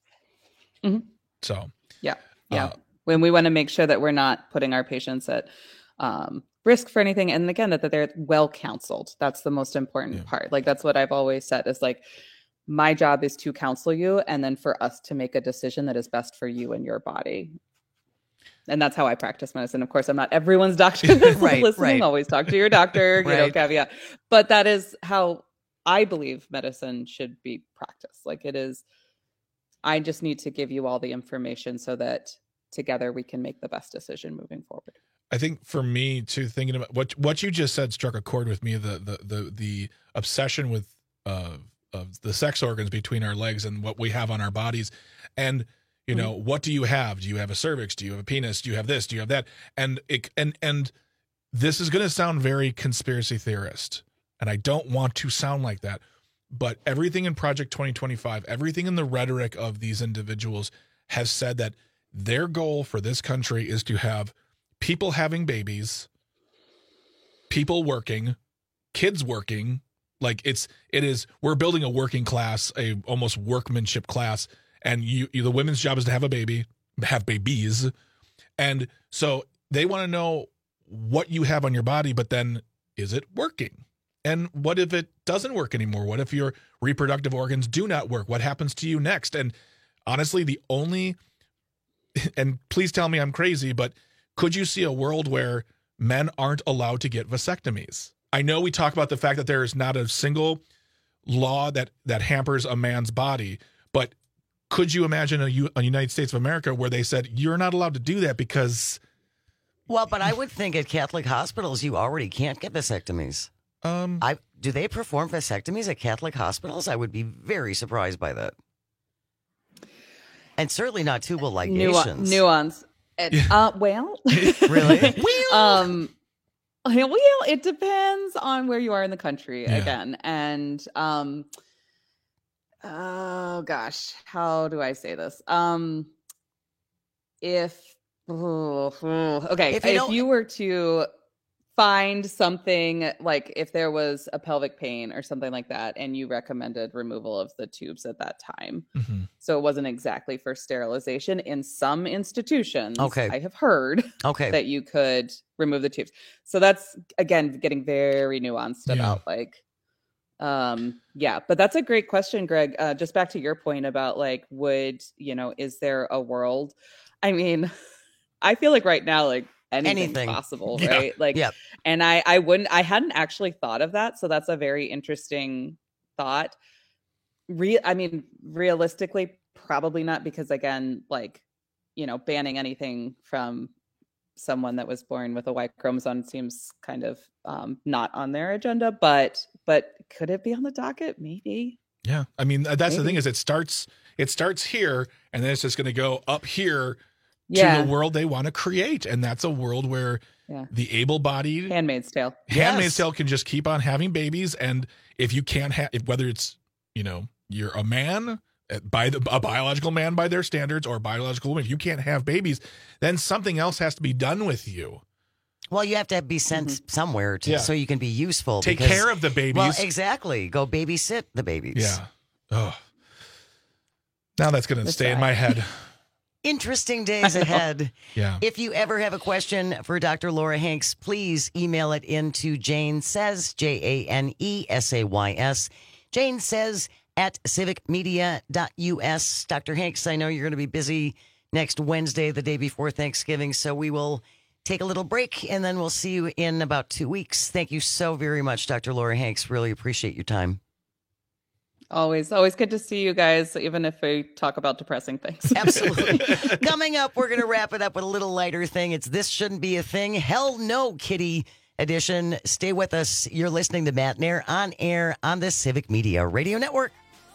So yeah. When we want to make sure that we're not putting our patients at risk for anything, and again that they're well counseled. That's the most important part. Like that's what I've always said, is like my job is to counsel you, and then for us to make a decision that is best for you and your body. And that's how I practice medicine. Of course, I'm not everyone's doctor that's listening. Always talk to your doctor, caveat. But that is how I believe medicine should be practiced. Like it is, I just need to give you all the information so that together we can make the best decision moving forward. I think for me too, thinking about what you just said struck a chord with me, the obsession with the sex organs between our legs and what we have on our bodies. And, you know, what do you have? Do you have a cervix? Do you have a penis? Do you have this? Do you have that? And this is going to sound very conspiracy theorist, and I don't want to sound like that, but everything in Project 2025, everything in the rhetoric of these individuals has said that their goal for this country is to have people having babies, people working, kids working. Like we're building a working class, a almost workmanship class. And the women's job is to have a baby, have babies. And so they want to know what you have on your body, but then is it working? And what if it doesn't work anymore? What if your reproductive organs do not work? What happens to you next? And honestly, and please tell me I'm crazy, but could you see a world where men aren't allowed to get vasectomies? I know we talk about the fact that there is not a single law that hampers a man's body, but could you imagine a United States of America where they said, you're not allowed to do that because... Well, but I would think at Catholic hospitals, you already can't get vasectomies. Do they perform vasectomies at Catholic hospitals? I would be very surprised by that. And certainly not tubal ligations. Nuance. Well, really? Well, it depends on where you are in the country again. And, oh gosh, how do I say this? If you were to find something, like if there was a pelvic pain or something like that, and you recommended removal of the tubes at that time, so it wasn't exactly for sterilization, in some institutions, I have heard that you could remove the tubes. So that's, again, getting very nuanced about but that's a great question, Greg. Just back to your point about like, is there a world? I mean, I feel like right now, like anything's possible, right? And I hadn't actually thought of that. So that's a very interesting thought. Realistically, probably not, because again, banning anything from someone that was born with a Y chromosome seems kind of not on their agenda, but could it be on the docket? Maybe. Yeah. I mean, that's the thing, is it starts here, and then it's just going to go up here to the world they want to create. And that's a world where the able-bodied Handmaid's Tale can just keep on having babies. And if you can't have, whether it's, you're a man, a biological man by their standards, or a biological woman, if you can't have babies, then something else has to be done with you. Well, you have to be sent somewhere so you can be useful. Take care of the babies. Well, exactly. Go babysit the babies. Yeah. Oh. Now that's going to stay in my head. Interesting days ahead. Yeah. If you ever have a question for Dr. Laura Hanks, please email it into Jane Says, JaneSays, Jane Says at civicmedia.us. Dr. Hanks, I know you're going to be busy next Wednesday, the day before Thanksgiving, so we will take a little break, and then we'll see you in about 2 weeks. Thank you so very much, Dr. Laura Hanks. Really appreciate your time. Always good to see you guys, even if we talk about depressing things. Absolutely. Coming up, we're going to wrap it up with a little lighter thing. It's This Shouldn't Be a Thing. Hell No, Kitty edition. Stay with us. You're listening to Matt Nair on air on the Civic Media Radio Network.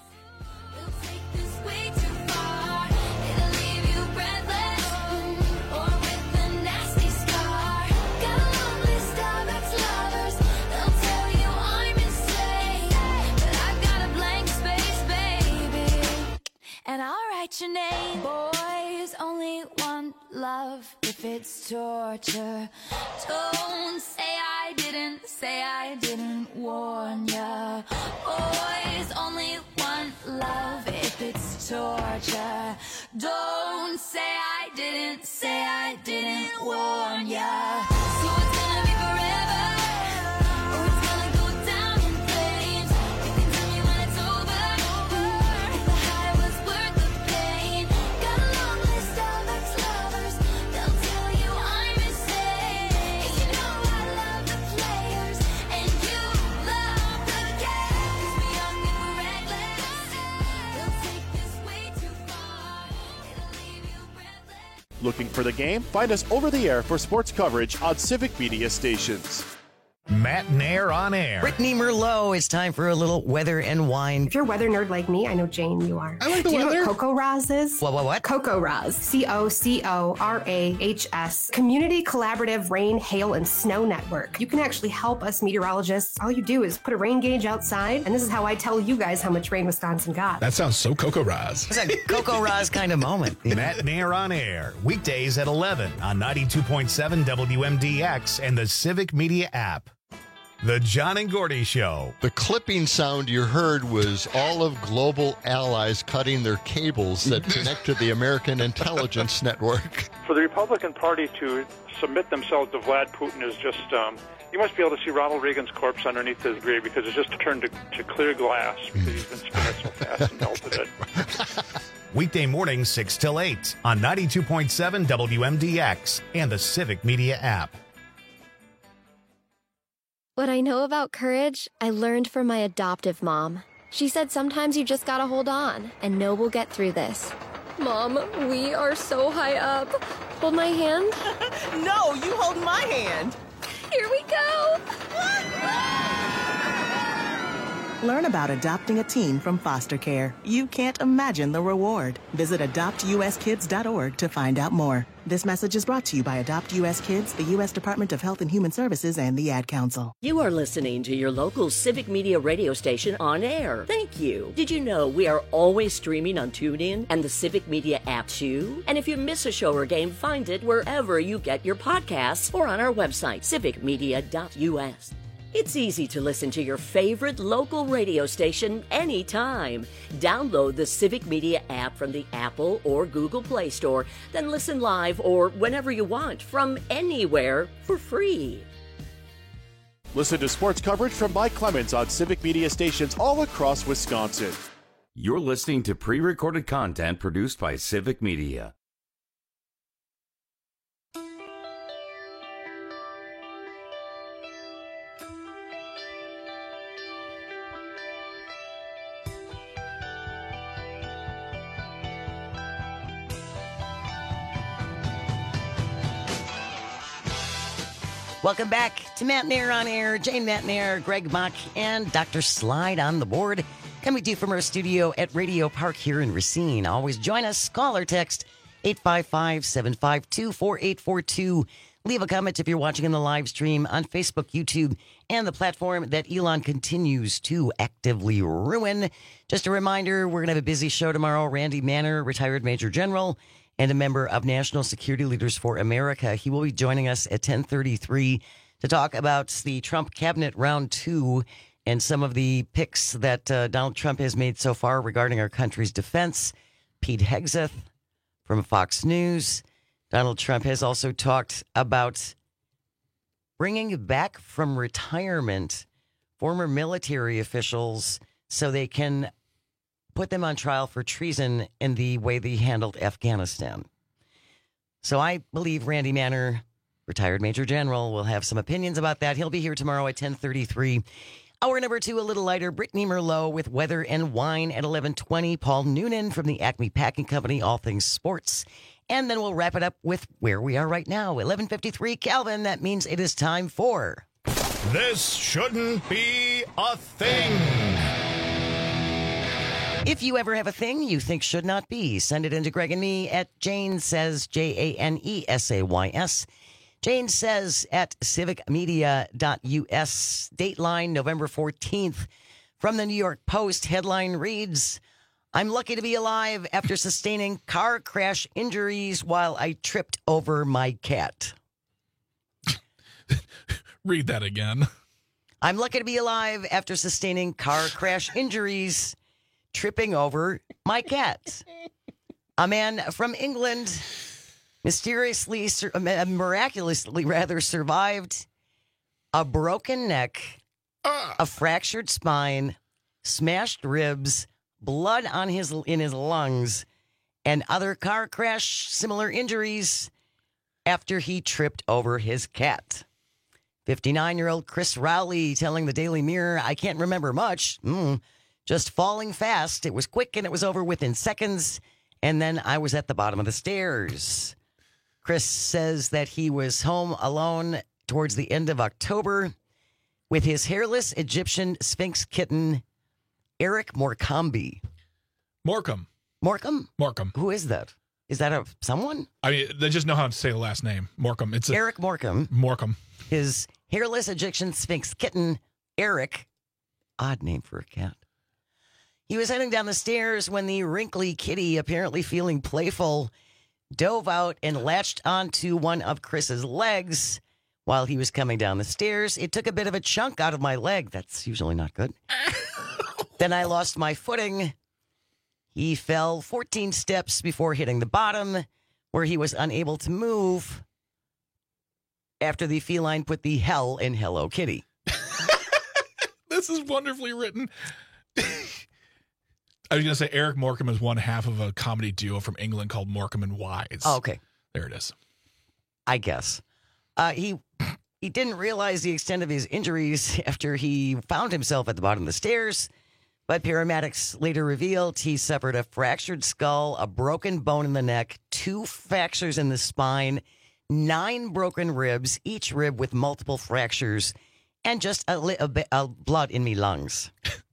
And I'll write your name. Boys only want love if it's torture. Don't say I didn't warn ya. Boys only want love if it's torture. Don't say I didn't warn ya. So it's gonna be forever, or it's gonna go down in flames. You can tell me when it's over. If the high was worth the pain. Got a long list of ex-lovers. They'll tell you I'm insane. And you know I love the players, and you love the game. 'Cause we're young and we're reckless. They'll take this way too far. It'll leave you breathless. Looking for the game? Find us over the air for sports coverage on Civic Media stations. Matt Nair on air. Brittany Merlot, it's time for a little weather and wine. If you're a weather nerd like me, I know, Jane, you are. I like the Do you weather. know what Coco Raz is? What? Coco Raz. COCORAHS. Community Collaborative Rain, Hail, and Snow Network. You can actually help us meteorologists. All you do is put a rain gauge outside, and this is how I tell you guys how much rain Wisconsin got. That sounds so Coco Raz. It's a Coco Raz kind of moment. Matt Nair on air. Weekdays at 11 on 92.7 WMDX and the Civic Media app. The John and Gordy Show. The clipping sound you heard was all of global allies cutting their cables that connect to the American intelligence network. For the Republican Party to submit themselves to Vlad Putin is just, you must be able to see Ronald Reagan's corpse underneath his grave because it's just turned to clear glass because he's been spinning so fast and melted it. Weekday mornings 6 till 8 on 92.7 WMDX and the Civic Media app. What I know about courage, I learned from my adoptive mom. She said sometimes you just gotta hold on and know we'll get through this. Mom, we are so high up. Hold my hand. No, you hold my hand. Here we go. Learn about adopting a teen from foster care. You can't imagine the reward. Visit adoptuskids.org to find out more. This message is brought to you by Adopt U.S. Kids, the U.S. Department of Health and Human Services, and the Ad Council. You are listening to your local Civic Media radio station on air. Thank you. Did you know we are always streaming on TuneIn and the Civic Media app too? And if you miss a show or game, find it wherever you get your podcasts or on our website, civicmedia.us. It's easy to listen to your favorite local radio station anytime. Download the Civic Media app from the Apple or Google Play Store, then listen live or whenever you want from anywhere for free. Listen to sports coverage from Mike Clemens on Civic Media stations all across Wisconsin. You're listening to pre-recorded content produced by Civic Media. Welcome back to Matt Nair on air. Jane Matt Nair, Greg Mock, and Dr. Slide on the board. Coming to you from our studio at Radio Park here in Racine. Always join us. Call or text 855-752-4842. Leave a comment if you're watching in the live stream on Facebook, YouTube, and the platform that Elon continues to actively ruin. Just a reminder, we're going to have a busy show tomorrow. Randy Manner, retired Major General, and a member of National Security Leaders for America. He will be joining us at 10:33 to talk about the Trump cabinet round 2 and some of the picks that Donald Trump has made so far regarding our country's defense. Pete Hegseth from Fox News. Donald Trump has also talked about bringing back from retirement former military officials so they can put them on trial for treason in the way they handled Afghanistan. So I believe Randy Manner, retired Major General, will have some opinions about that. He'll be here tomorrow at 10:33. Hour number 2, a little lighter. Brittany Merlot with weather and wine at 11:20. Paul Noonan from the Acme Packing Company, all things sports. And then we'll wrap it up with where we are right now. 11:53, Calvin. That means it is time for... This shouldn't be a thing. If you ever have a thing you think should not be, send it into Greg and me at Jane Says, JANESAYS. Jane Says at civicmedia.us. Dateline, November 14th. From the New York Post, headline reads, I'm lucky to be alive after sustaining car crash injuries while I tripped over my cat. Read that again. I'm lucky to be alive after sustaining car crash injuries, tripping over my cat. A man from England miraculously survived a broken neck, a fractured spine, smashed ribs, blood in his lungs, and other car crash similar injuries after he tripped over his cat. 59-year-old Chris Rowley telling the Daily Mirror, I can't remember much. Just falling fast. It was quick and it was over within seconds. And then I was at the bottom of the stairs. Chris says that he was home alone towards the end of October. with his hairless Egyptian Sphinx kitten, Eric Morecambe. Morecambe. Morecambe? Morecambe. Who is that? Is that someone? I mean, they just know how to say the last name. Morecambe. It's Eric Morecambe. Morecambe. His hairless Egyptian Sphinx kitten, Eric. Odd name for a cat. He was heading down the stairs when the wrinkly kitty, apparently feeling playful, dove out and latched onto one of Chris's legs while he was coming down the stairs. It took a bit of a chunk out of my leg. That's usually not good. Then I lost my footing. He fell 14 steps before hitting the bottom, where he was unable to move after the feline put the hell in Hello Kitty. This is wonderfully written. I was going to say Eric Morecambe is one half of a comedy duo from England called Morecambe and Wise. Oh, okay. There it is. I guess. He didn't realize the extent of his injuries after he found himself at the bottom of the stairs, but paramedics later revealed he suffered a fractured skull, a broken bone in the neck, 2 fractures in the spine, 9 broken ribs, each rib with multiple fractures, and just a bit of blood in me lungs.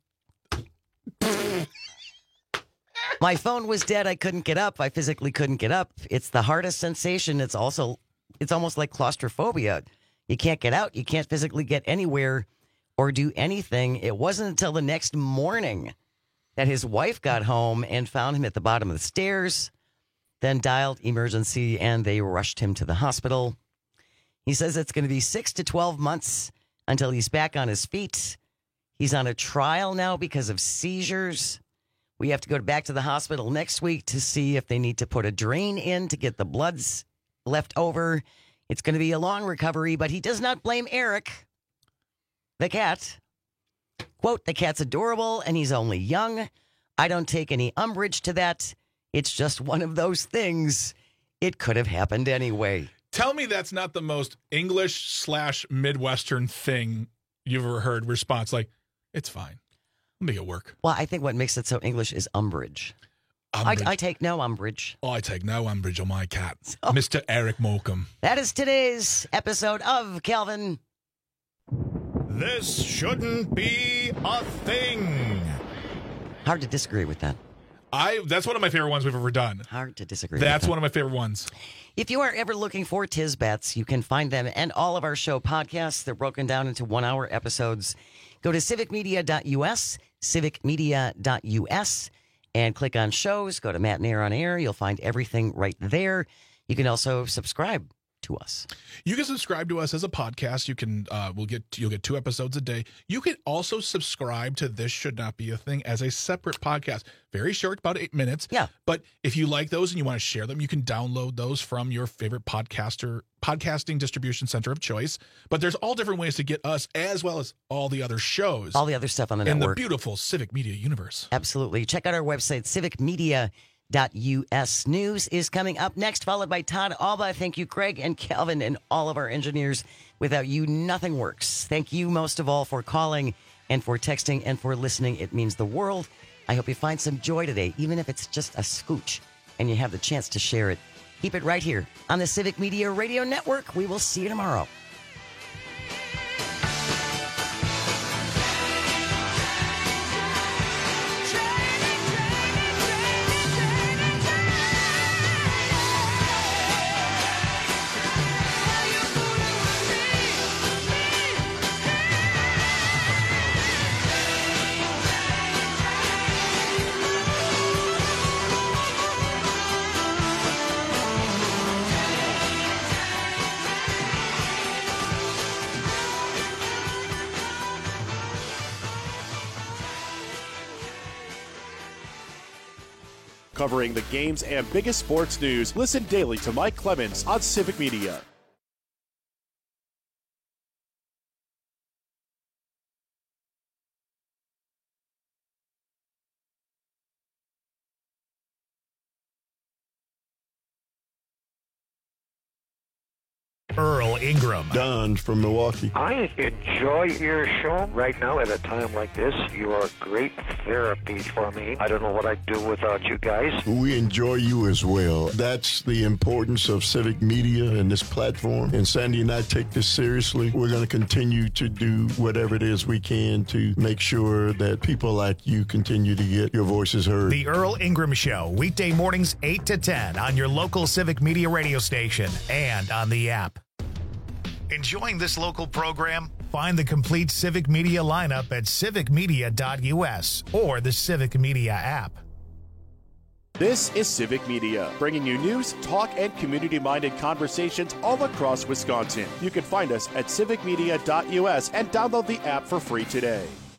My phone was dead. I couldn't get up. I physically couldn't get up. It's the hardest sensation. It's almost like claustrophobia. You can't get out. You can't physically get anywhere or do anything. It wasn't until the next morning that his wife got home and found him at the bottom of the stairs, then dialed emergency, and they rushed him to the hospital. He says it's going to be 6 to 12 months until he's back on his feet. He's on a trial now because of seizures. We have to go back to the hospital next week to see if they need to put a drain in to get the bloods left over. It's going to be a long recovery, but he does not blame Eric, the cat. Quote, the cat's adorable and he's only young. I don't take any umbrage to that. It's just one of those things. It could have happened anyway. Tell me that's not the most English/Midwestern thing you've ever heard response. Like, it's fine. Make it work. Well, I think what makes it so English is umbrage. I take no umbrage. I take no umbrage on my cat. Mr. Eric Morecambe. That is today's episode of Calvin. This shouldn't be a thing. Hard to disagree with that. That's one of my favorite ones we've ever done. Hard to disagree That's with that. one of my favorite ones. If you are ever looking for Tisbets, you can find them and all of our show podcasts. They're broken down into 1-hour episodes. Go to civicmedia.us, civicmedia.us, and click on shows. Go to Matt and Air on Air. You'll find everything right there. You can also subscribe to us. You can subscribe to us as a podcast. You can you'll get 2 episodes a day. You can also subscribe to This Should Not Be a Thing as a separate podcast. Very short, about 8 minutes. Yeah. But if you like those and you want to share them, you can download those from your favorite podcasting distribution center of choice. But there's all different ways to get us as well as all the other shows. All the other stuff on the network. network. In the beautiful Civic Media universe. Absolutely. Check out our website, civicmedia.us. News is coming up next, followed by Todd Alba. Thank you, Craig and Calvin, and all of our engineers. Without you, nothing works. Thank you most of all for calling and for texting and for listening. It means the world. I hope you find some joy today, even if it's just a scooch, and you have the chance to share it. Keep it right here on the Civic Media Radio Network. We will see you tomorrow. Covering the games and biggest sports news, listen daily to Mike Clemens on Civic Media. Earl Ingram. Don from Milwaukee. I enjoy your show right now at a time like this. You are great therapy for me. I don't know what I'd do without you guys. We enjoy you as well. That's the importance of civic media and this platform. And Sandy and I take this seriously. We're going to continue to do whatever it is we can to make sure that people like you continue to get your voices heard. The Earl Ingram Show, weekday mornings 8 to 10 on your local Civic Media radio station and on the app. Enjoying this local program? Find the complete Civic Media lineup at civicmedia.us or the Civic Media app. This is Civic Media, bringing you news, talk, and community-minded conversations all across Wisconsin. You can find us at civicmedia.us and download the app for free today.